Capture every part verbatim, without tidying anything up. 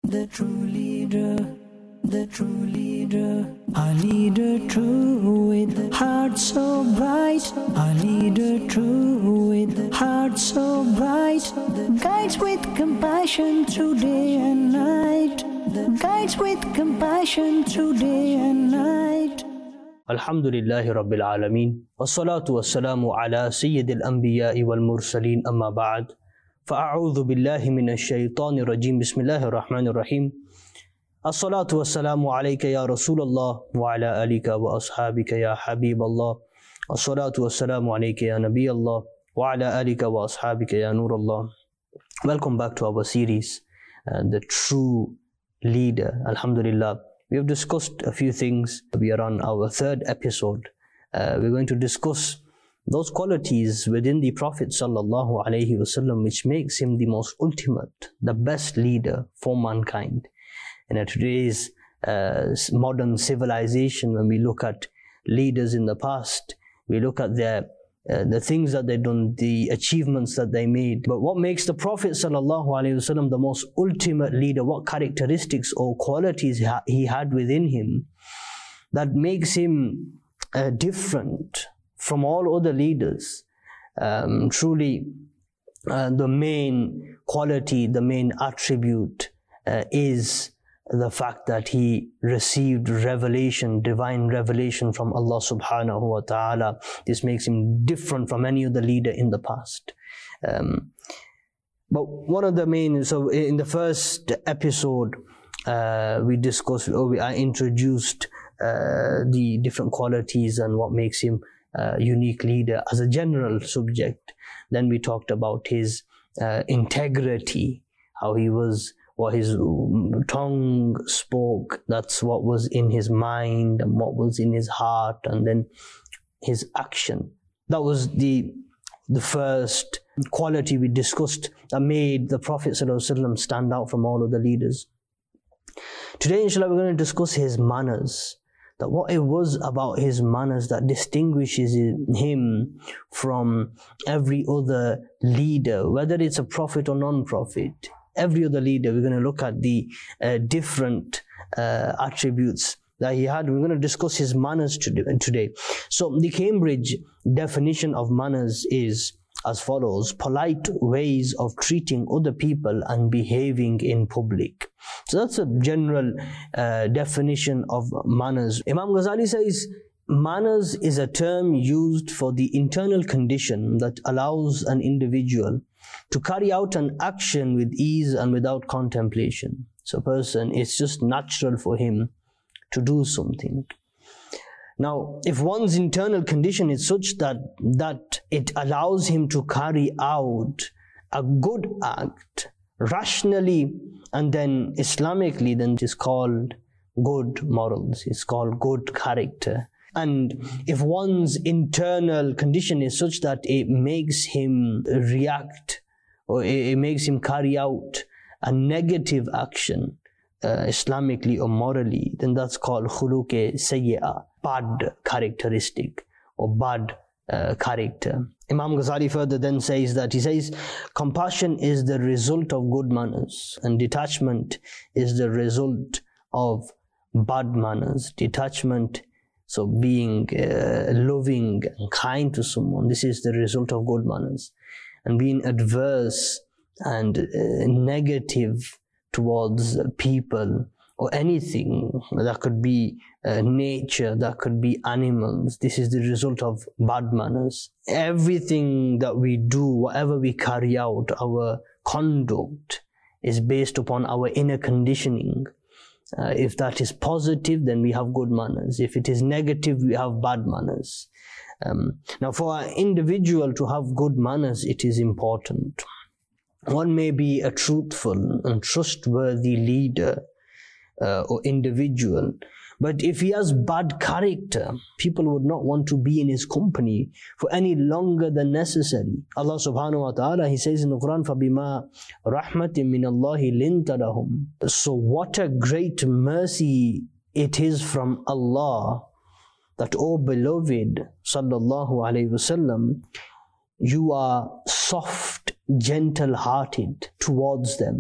the true leader, the true leader, our leader true with heart so bright, our leader true with heart so bright, guides with compassion through day and night, guides with compassion through day and night. Alhamdulillahi Rabbil Alameen, wassalatu wassalamu ala Sayyidil Anbiya'i wal Mursaleen, amma ba'd. Fa'a'udhu billahi minash shaytanir rajim, bismillahir rahmanir rahim. As-salatu wassalamu alayka ya Rasulullah wa ala alika wa ashabika ya Habiballah. As-salatu wassalamu alayka ya Nabiyallah wa ala alika wa ashabika ya Nurallah. Welcome back to our series, uh, The True Leader. Alhamdulillah. We have discussed a few things. We are on our third episode. Uh, we're going to discuss those qualities within the Prophet sallallahu alaihi wasallam which makes him the most ultimate, the best leader for mankind. And in today's uh, modern civilization, when we look at leaders in the past, we look at their uh, the things that they've done, the achievements that they made. But what makes the Prophet sallallahu alaihi wasallam the most ultimate leader? What characteristics or qualities he had within him that makes him uh, different from all other leaders? Um, truly, uh, the main quality, the main attribute uh, is the fact that he received revelation, divine revelation from Allah subhanahu wa ta'ala. This makes him different from any other leader in the past. Um, but one of the main, so in the first episode, uh, we discussed, or we, I introduced uh, the different qualities and what makes him a unique leader as a general subject. Then we talked about his uh, integrity, how he was, what his tongue spoke, that's what was in his mind and what was in his heart, and then his action. That was the the first quality we discussed that made the Prophet ﷺ stand out from all of the leaders. Today, inshallah, we're going to discuss his manners, that what it was about his manners that distinguishes him from every other leader, whether it's a prophet or non-prophet. Every other leader, we're going to look at the uh, different uh, attributes that he had. We're going to discuss his manners today. So the Cambridge definition of manners is as follows: polite ways of treating other people and behaving in public. So that's a general uh, definition of manners. Imam Ghazali says, manners is a term used for the internal condition that allows an individual to carry out an action with ease and without contemplation. So a person, it's just natural for him to do something. Now, if one's internal condition is such that, that it allows him to carry out a good act rationally and then Islamically, then it is called good morals, it's called good character. And if one's internal condition is such that it makes him react or it makes him carry out a negative action, uh, Islamically or morally, then that's called khuluq sayyi'ah, bad characteristic or bad uh, character. Imam Ghazali further then says that, he says, compassion is the result of good manners and detachment is the result of bad manners. Detachment, so being uh, loving and kind to someone, this is the result of good manners. And being adverse and uh, negative towards people or anything, that could be uh, nature, that could be animals, this is the result of bad manners. Everything that we do, whatever we carry out, our conduct is based upon our inner conditioning. Uh, if that is positive, then we have good manners. If it is negative, we have bad manners. Um, now, for an individual to have good manners, it is important. One may be a truthful and trustworthy leader uh, or individual, but if he has bad character, people would not want to be in his company for any longer than necessary. Allah subhanahu wa ta'ala, he says in the Quran, فَبِمَا رَحْمَةٍ مِّنَ اللَّهِ لِنْتَ لَهُمْ. So what a great mercy it is from Allah that, O beloved sallallahu alayhi wasallam, you are soft, gentle-hearted towards them.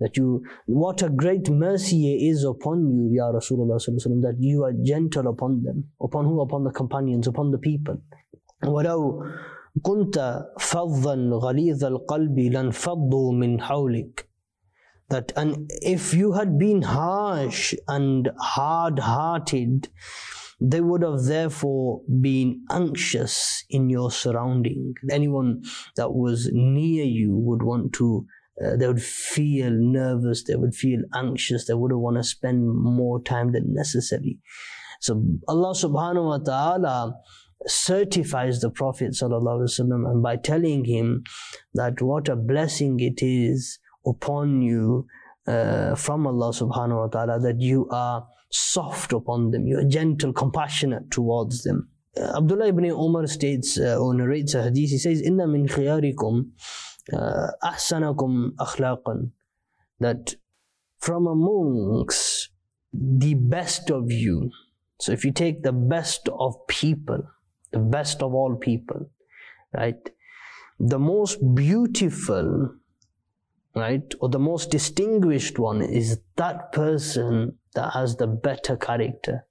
That you, what a great mercy is upon you, Ya Rasulullah sallallahu alaihi wasallam, that you are gentle upon them. Upon who? Upon the companions, upon the people. وَلَوْ كُنْتَ فَضًّا غَلِيظَ الْقَلْبِ لَانْفَضُّوا مِنْ حَوْلِكَ. That, and if you had been harsh and hard-hearted, they would have therefore been anxious in your surrounding. Anyone that was near you would want to, uh, they would feel nervous, they would feel anxious, they wouldn't want to spend more time than necessary. So Allah subhanahu wa ta'ala certifies the Prophet sallallahu alaihi wasallam, and by telling him that what a blessing it is upon you uh, from Allah subhanahu wa ta'ala, that you are soft upon them, you are gentle, compassionate towards them. Uh, Abdullah ibn Umar states uh, or narrates a hadith. He says, "Inna min khiyarikum uh, ahsanakum akhlaqan." That from amongst the best of you. So if you take the best of people, the best of all people, right? The most beautiful, right, or the most distinguished one is that person that has the better character.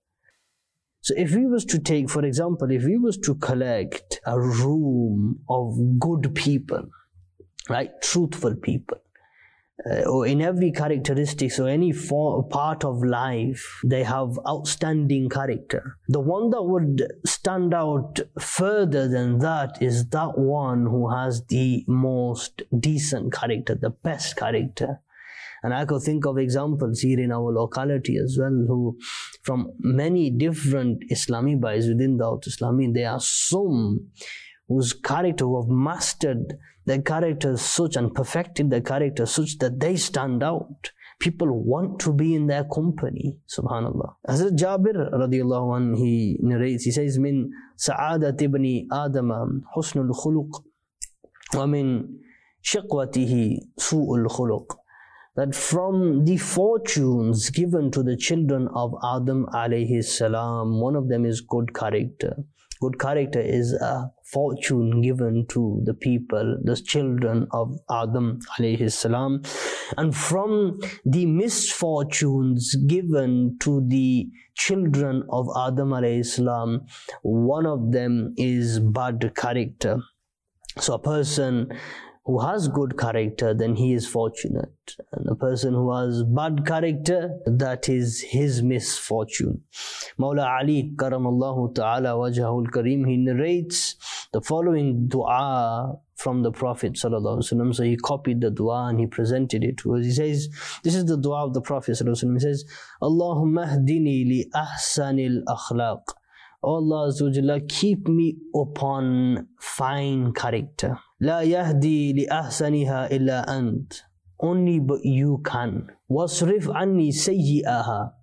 So if we was to take, for example, if we was to collect a room of good people, right, truthful people, uh, or in every characteristic, so any for, part of life, they have outstanding character. The one that would stand out further than that is that one who has the most decent character, the best character. And I could think of examples here in our locality as well, who from many different Islami Bhais within the Islami, there are some whose character, who have mastered their character such and perfected their character such that they stand out. People want to be in their company, subhanallah. Hazrat Jabir radiallahu anhu, he narrates, he says, "Min sa'adat ibni Adama husnul khuluq, wa min shiqwatihi su'ul khuluq." That from the fortunes given to the children of Adam alayhi salam, one of them is good character. Good character is a fortune given to the people, the children of Adam alayhi salam. And from the misfortunes given to the children of Adam alayhi salam, one of them is bad character. So a person who has good character, then he is fortunate. And a person who has bad character, that is his misfortune. Mawla Ali karamallahu ta'ala wajhahul kareem, he narrates the following dua from the Prophet sallallahu alaihi wasallam. So he copied the dua and he presented it to us. He says, this is the dua of the Prophet sallallahu alaihi wasallam. He says, "Allahumma hdini li ahsanil akhlaq." Oh Allah Azza wa Jalla, keep me upon fine character. La yahdi li ahsaniha illa ant. Only but you can. Wasrif anni sayyi'aha.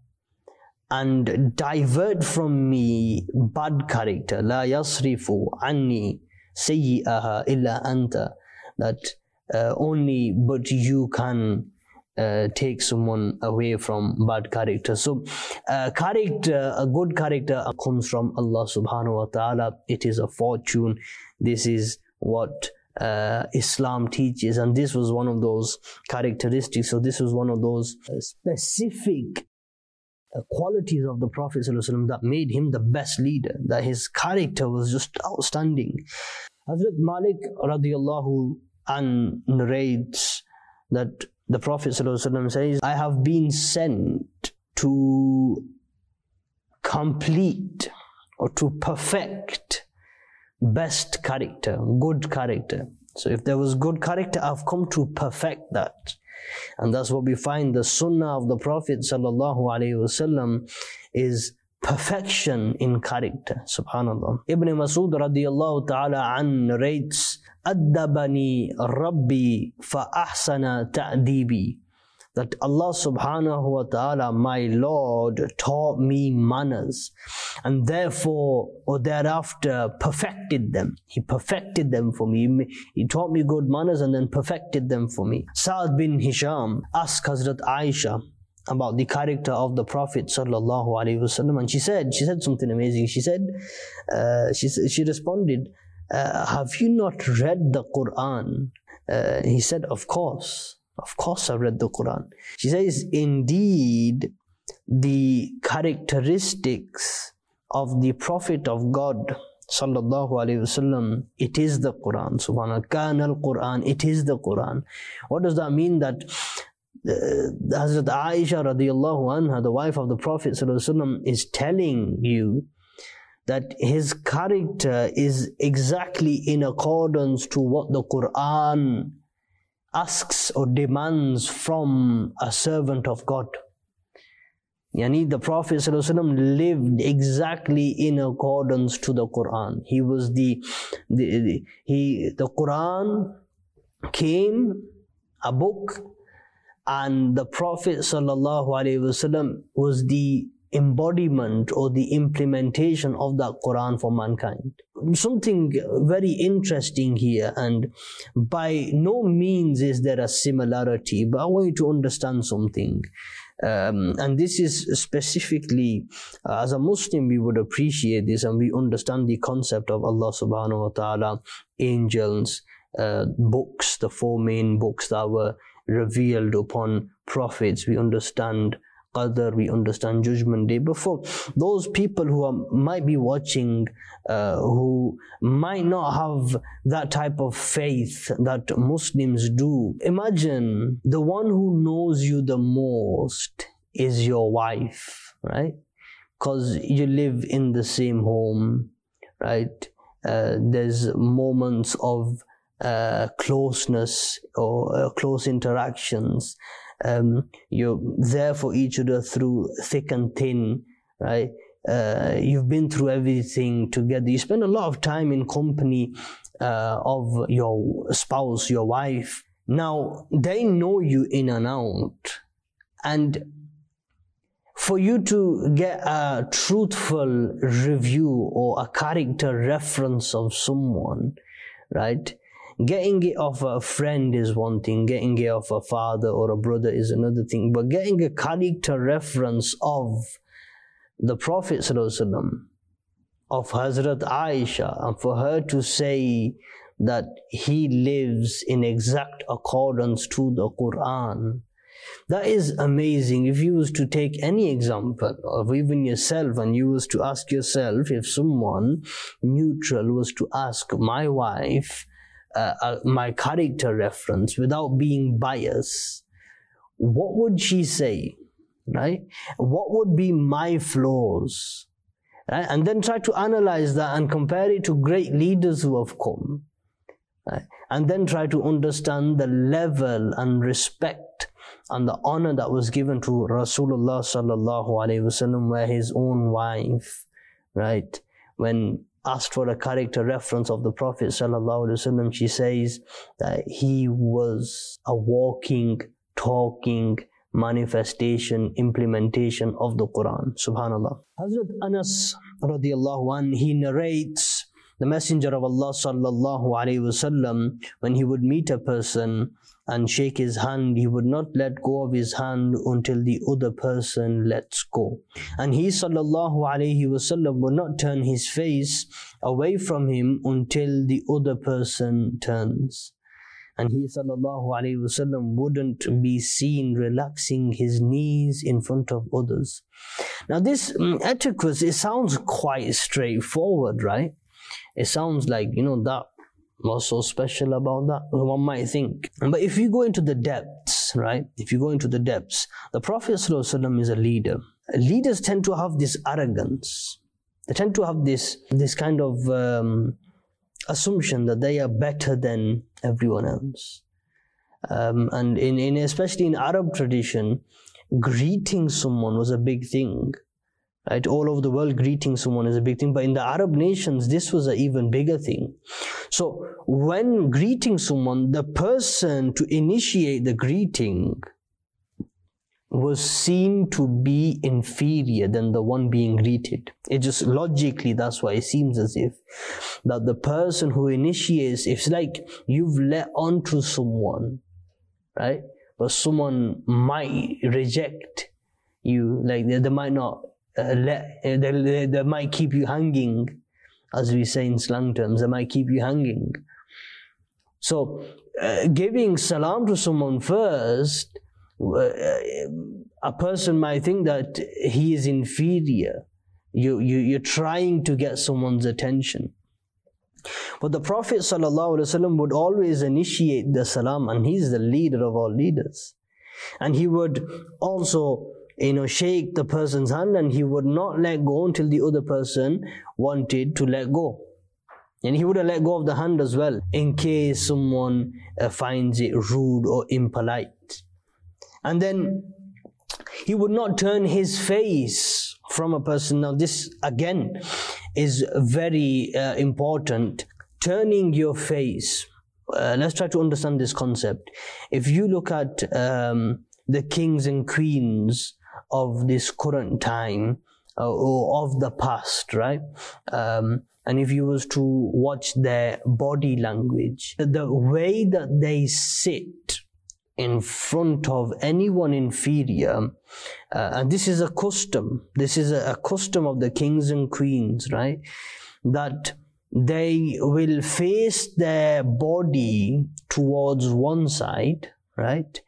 And divert from me bad character. La yasrifu anni sayyi'aha illa anta. That uh, only but you can Uh, take someone away from bad character. So uh, character, a good character comes from Allah subhanahu wa ta'ala. It is a fortune. This is what uh, Islam teaches, and this was one of those characteristics. So this was one of those uh, specific uh, qualities of the Prophet sallallahu alaihi wasallam that made him the best leader, that his character was just outstanding. Hazrat Malik radiallahu an narrates that the Prophet ﷺ says, "I have been sent to complete or to perfect best character, good character." So if there was good character, I've come to perfect that. And that's what we find. The sunnah of the Prophet ﷺ is perfection in character. Subhanallah. Ibn Masud radiallahu ta'ala an narrates, "Addabani Rabbi fa ahsana ta'dibi." That Allah subhanahu wa ta'ala, my Lord, taught me manners, and therefore or thereafter perfected them. He perfected them for me. He taught me good manners and then perfected them for me. Sa'ad bin Hisham asked Hazrat Aisha about the character of the Prophet sallallahu alaihi wasallam, and she said, she said something amazing. She said, uh, she she responded, uh, "Have you not read the Quran?" Uh, he said, "Of course, Of course I've read the Quran. She says, indeed, the characteristics of the Prophet of God, sallallahu alayhi wasallam, it is the Quran. Subhanallah, kana al-Quran, it is the Quran. What does that mean? That uh, Hazrat Aisha radiallahu anha, the wife of the Prophet sallallahu alayhi wasallam, is telling you that his character is exactly in accordance to what the Quran asks or demands from a servant of God. Yani the Prophet ﷺ lived exactly in accordance to the Quran. He was the, the, the he the Quran came, a book, and the Prophet ﷺ was the embodiment or the implementation of that Quran for mankind. Something very interesting here, and by no means is there a similarity, but I want you to understand something. Um, and this is specifically, uh, as a Muslim, we would appreciate this and we understand the concept of Allah subhanahu wa ta'ala, angels, uh, books, the four main books that were revealed upon prophets. We understand Qadr, we understand Judgment Day. But for those people who are, might be watching, uh, who might not have that type of faith that Muslims do, imagine the one who knows you the most is your wife, right? Because you live in the same home, right? Uh, there's moments of uh, closeness or uh, close interactions. Um, you're there for each other through thick and thin, right? Uh, you've been through everything together. You spend a lot of time in company uh, of your spouse, your wife. Now, they know you in and out. And for you to get a truthful review or a character reference of someone, right? Getting it off a friend is one thing, getting it off a father or a brother is another thing, but getting a character reference of the Prophet ﷺ, of Hazrat Aisha, and for her to say that he lives in exact accordance to the Quran, that is amazing. If you was to take any example of even yourself and you was to ask yourself, if someone neutral was to ask my wife, Uh, uh, my character reference without being biased, what would she say, right? What would be my flaws, right? And then try to analyze that and compare it to great leaders who have come, right? And then try to understand the level and respect and the honor that was given to Rasulullah sallallahu alaihi wasallam, where his own wife, right, when asked for a character reference of the Prophet sallallahu alaihi wasallam, she says that he was a walking, talking manifestation, implementation of the Quran. Subhanallah. Hazrat Anas radiallahu anh, he narrates the Messenger of Allah sallallahu alaihi wasallam, when he would meet a person and shake his hand, he would not let go of his hand until the other person lets go. And he sallallahu alaihi wasallam would not turn his face away from him until the other person turns. And he sallallahu alaihi wasallam wouldn't be seen relaxing his knees in front of others. Now this um, etiquette, it sounds quite straightforward, right? It sounds like, you know, that what's so special about that? One might think. But if you go into the depths, right? If you go into the depths, the Prophet ﷺ is a leader. Leaders tend to have this arrogance. They tend to have this, this kind of um, assumption that they are better than everyone else. Um, and in, in especially in Arab tradition, greeting someone was a big thing. Right? All over the world, greeting someone is a big thing. But in the Arab nations, this was an even bigger thing. So when greeting someone, the person to initiate the greeting was seen to be inferior than the one being greeted. It just logically, that's why it seems as if that the person who initiates, it's like you've let on to someone, right? But someone might reject you, like they, they might not Uh, let, uh, they, they, they might keep you hanging, as we say in slang terms, they might keep you hanging. So uh, giving salam to someone first, uh, a person might think that he is inferior. You, you, you're trying to get someone's attention. But the Prophet ﷺ would always initiate the salam, and he's the leader of all leaders. And he would also, you know, shake the person's hand, and he would not let go until the other person wanted to let go. And he wouldn't let go of the hand as well, in case someone uh, finds it rude or impolite. And then he would not turn his face from a person. Now this again is very uh, important. Turning your face. Uh, let's try to understand this concept. If you look at um, the kings and queens of this current time, uh, or of the past, right? Um, and if you was to watch their body language, the way that they sit in front of anyone inferior, uh, and this is a custom, this is a, a custom of the kings and queens, right? That they will face their body towards one side, right?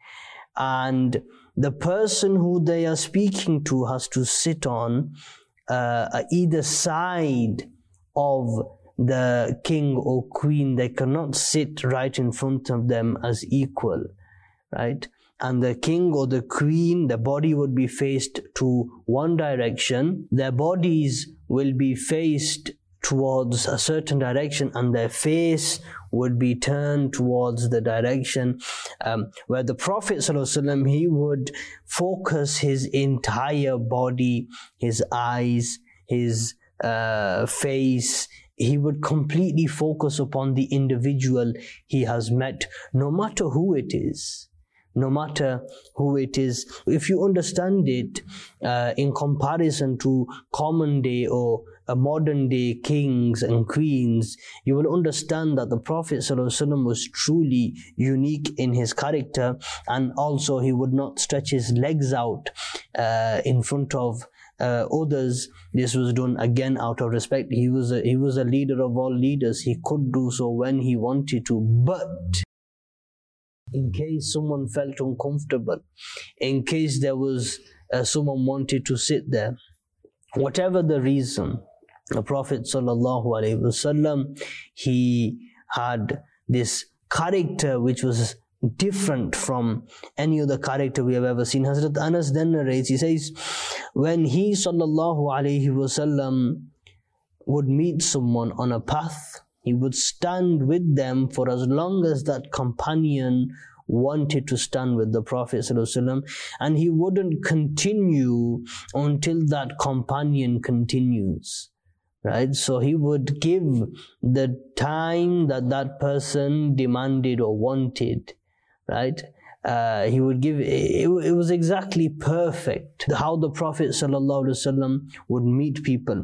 And the person who they are speaking to has to sit on uh, either side of the king or queen. They cannot sit right in front of them as equal, right? And the king or the queen, the body would be faced to one direction. Their bodies will be faced towards a certain direction, and their face would be turned towards the direction um, where the Prophet ﷺ, he would focus his entire body, his eyes, his uh, face. He would completely focus upon the individual he has met, no matter who it is. No matter who it is. If you understand it uh, in comparison to common day or uh, modern day kings and queens, you will understand that the Prophet ﷺ was truly unique in his character, and also he would not stretch his legs out uh, in front of uh, others. This was done again out of respect. He was a, he was a leader of all leaders. He could do so when he wanted to, but in case someone felt uncomfortable, in case there was uh, someone wanted to sit there, whatever the reason, the Prophet sallallahu alaihi wasallam, he had this character which was different from any other character we have ever seen. Hazrat Anas then narrates, he says, when he sallallahu alaihi wasallam would meet someone on a path, he would stand with them for as long as that companion wanted to stand with the Prophet ﷺ, and he wouldn't continue until that companion continues. Right? So he would give the time that that person demanded or wanted. Right? Uh, he would give, it, it was exactly perfect how the Prophet ﷺ would meet people.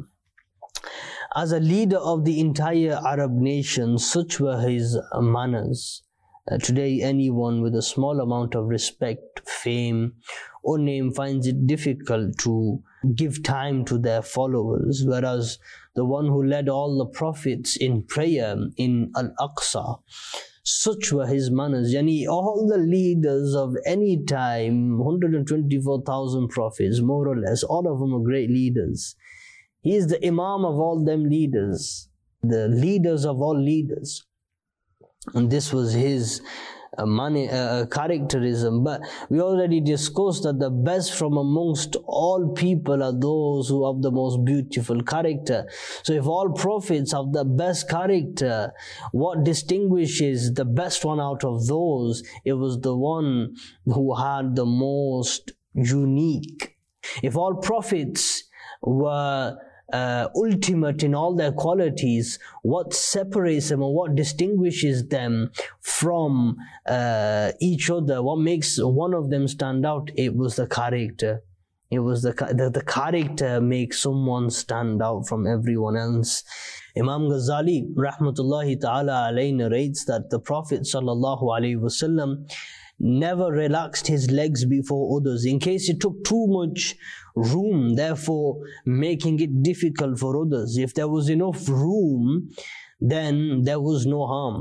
As a leader of the entire Arab nation, such were his manners. Uh, today, anyone with a small amount of respect, fame, or name finds it difficult to give time to their followers, whereas the one who led all the prophets in prayer in Al-Aqsa, such were his manners. Yani, all the leaders of any time, one hundred twenty-four thousand prophets, more or less, all of them are great leaders. He is the Imam of all them leaders, the leaders of all leaders. And this was his uh, money, uh, characterism. But we already discussed that the best from amongst all people are those who have the most beautiful character. So if all prophets have the best character, what distinguishes the best one out of those? It was the one who had the most unique. If all prophets were Uh, ultimate in all their qualities, what separates them or what distinguishes them from uh, each other, what makes one of them stand out? It was the character. It was the, the, the character makes someone stand out from everyone else. Imam Ghazali rahmatullahi ta'ala alayhi narrates that the Prophet sallallahu alayhi wasallam never relaxed his legs before others in case it took too much room, therefore making it difficult for others. If there was enough room, then there was no harm.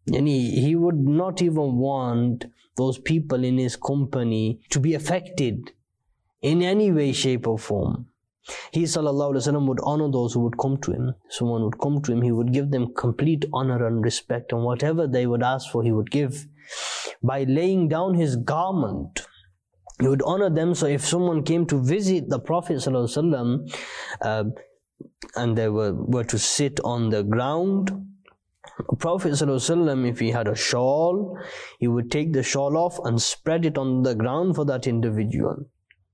And he, he would not even want those people in his company to be affected in any way, shape or form. He sallallahu alaihi wasallam would honor those who would come to him. Someone would come to him, he would give them complete honor and respect, and whatever they would ask for, he would give. By laying down his garment, he would honor them. So if someone came to visit the Prophet sallallahu alaihi wasallam, uh, and they were, were to sit on the ground, Prophet ﷺ, if he had a shawl, he would take the shawl off and spread it on the ground for that individual.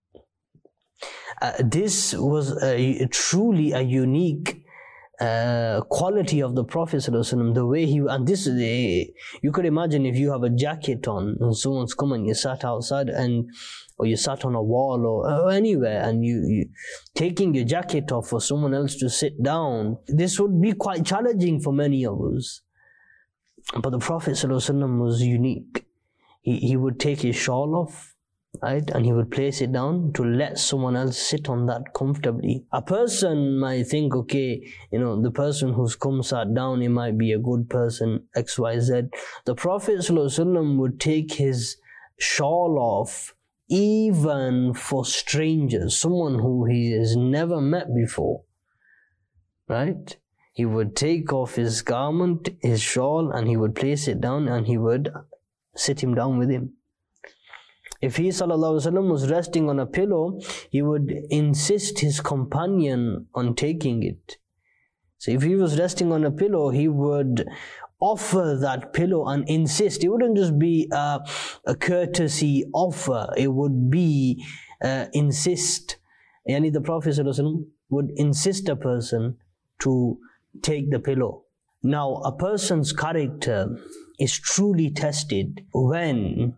Uh, this was a, truly a unique uh, quality of the Prophet ﷺ, the way he, and this, uh, you could imagine if you have a jacket on and someone's come and you sat outside and or you sat on a wall or, or anywhere and you, you taking your jacket off for someone else to sit down, this would be quite challenging for many of us. But the Prophet ﷺ was unique. He, he would take his shawl off, right, and he would place it down to let someone else sit on that comfortably. A person might think, okay, you know, the person who's come sat down, he might be a good person, X, Y, Z. The Prophet ﷺ would take his shawl off even for strangers, someone who he has never met before, right? He would take off his garment, his shawl, and he would place it down and he would sit him down with him. If he sallallahu alaihi wasallam was resting on a pillow, he would insist his companion on taking it. So if he was resting on a pillow, he would offer that pillow and insist. It wouldn't just be a, a courtesy offer, it would be uh, insist. Yani the Prophet ﷺ would insist a person to take the pillow. Now, a person's character is truly tested when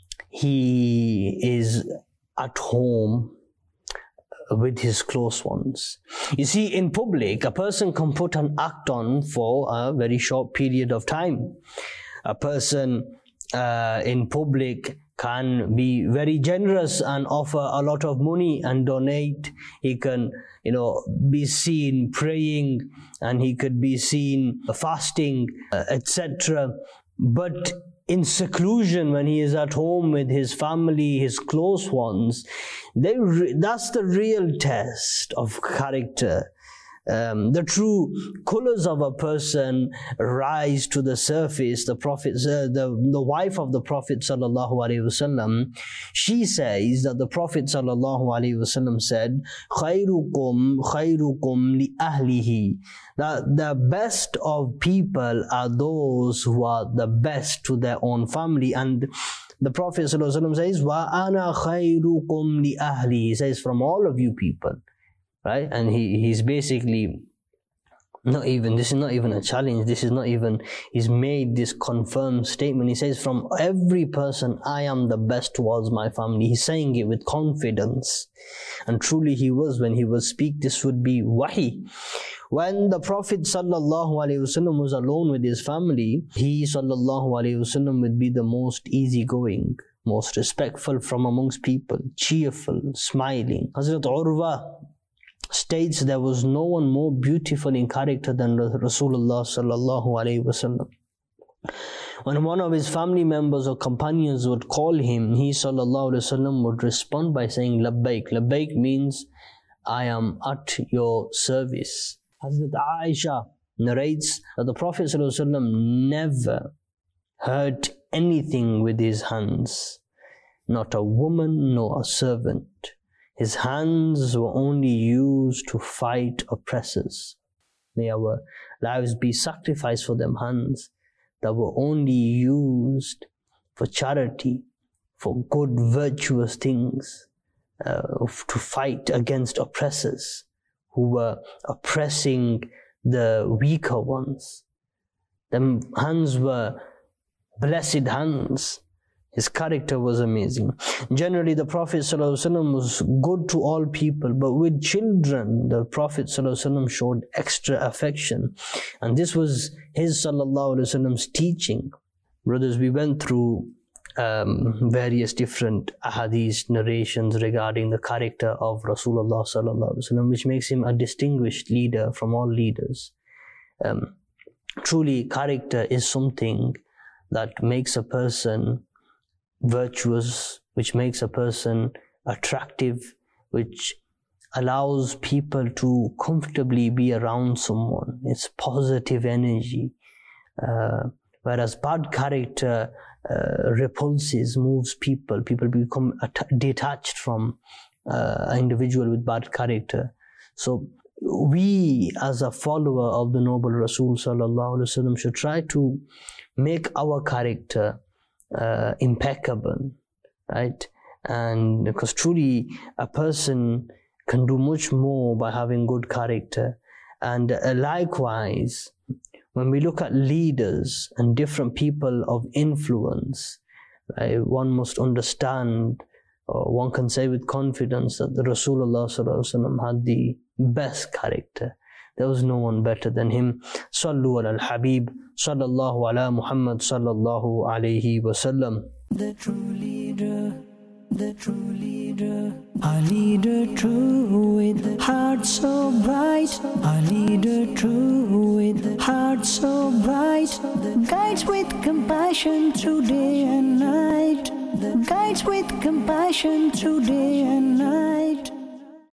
he is at home with his close ones. You see, in public, a person can put an act on for a very short period of time. A person uh, in public can be very generous and offer a lot of money and donate. He can, you know, be seen praying, and he could be seen fasting, uh, et cetera. But in seclusion, when he is at home with his family, his close ones, they re- that's the real test of character. Um, the true colors of a person rise to the surface. The Prophet, uh, the, the wife of the Prophet sallallahu alaihi wasallam, she says that the Prophet sallallahu alaihi wasallam said, "Khairukum khairukum li ahlihi." That the best of people are those who are the best to their own family. And the Prophet sallallahu alaihi wasallam says, "Wa ana khairukum li ahli." He says, from all of you people. Right? And he, he's basically not even, this is not even a challenge, this is not even, he's made this confirmed statement. He says, from every person, I am the best towards my family. He's saying it with confidence. And truly he was, when he would speak, this would be wahi. When the Prophet sallallahu alaihi wasallam was alone with his family, he sallallahu alaihi wasallam would be the most easygoing, most respectful from amongst people, cheerful, smiling. Hazrat Urwa states there was no one more beautiful in character than Rasulullah sallallahu alaihi wasallam. When one of his family members or companions would call him, he sallallahu alaihi wasallam would respond by saying labbaik. Labbaik means I am at your service. Hazrat Aisha narrates that the Prophet sallallahu alaihi wasallam never hurt anything with his hands, not a woman nor a servant. His hands were only used to fight oppressors. May our lives be sacrificed for them hands that were only used for charity, for good, virtuous things, uh, to fight against oppressors who were oppressing the weaker ones. Them hands were blessed hands. His character was amazing. Generally, the Prophet ﷺ was good to all people, but with children, the Prophet ﷺ showed extra affection. And this was his sallallahu alaihi wasallam's teaching. Brothers, we went through um, various different ahadith narrations regarding the character of Rasulullah sallallahu alaihi wasallam, which makes him a distinguished leader from all leaders. Um, truly character is something that makes a person virtuous, which makes a person attractive, which allows people to comfortably be around someone. It's positive energy. Uh, whereas bad character uh, repulses, moves people. People become at- detached from uh, an individual with bad character. So we, as a follower of the noble Rasul sallallahu alaihi wasallam, should try to make our character uh, impeccable, right? And because truly a person can do much more by having good character. And uh, likewise, when we look at leaders and different people of influence, right, one must understand, or one can say with confidence, that the Rasulullah sallallahu alaihi wasallam had the best character. There was no one better than him. Sallu ala al-Habib, sallallahu ala Muhammad, sallallahu alayhi wasallam. The true leader, the true leader, our leader true with heart so bright, our leader true with heart so bright, guides with compassion through day and night, guides with compassion through day and night.